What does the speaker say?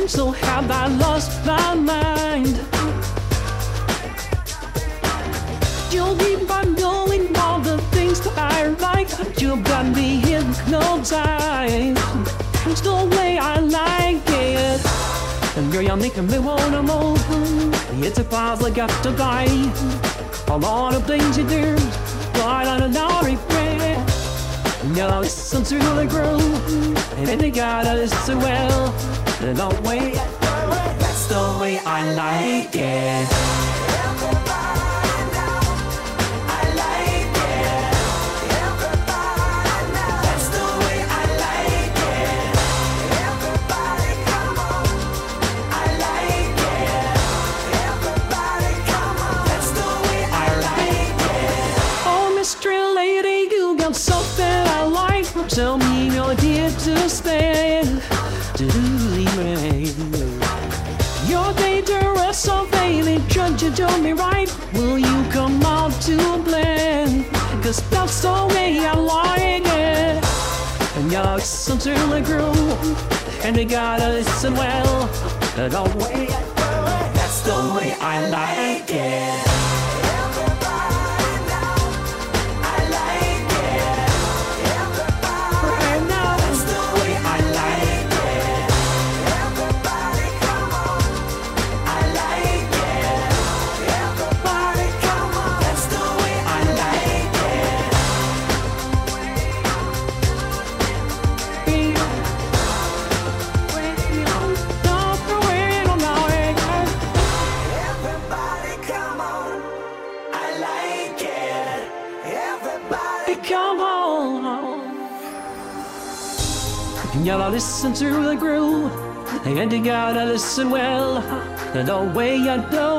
So have I lost my mind? You'll keep on doing all the things that I like. You've got me hypnotized. It's the way I like it. And girl, you're making me wanna move. It's a pause I got to die. A lot of things you do, but I don't regret. Now listen to the groove, and you gotta listen well. The way, that's the way I like it. Tell me you're here to stay. You're dangerous, so baby, judge you do me right. Will you come out to blend? Cause that's the way I like it. And you listen to the groove, and you gotta listen well. The way, that's the way I like it. Come on. You gotta listen to the groove, and you gotta listen well. The way you do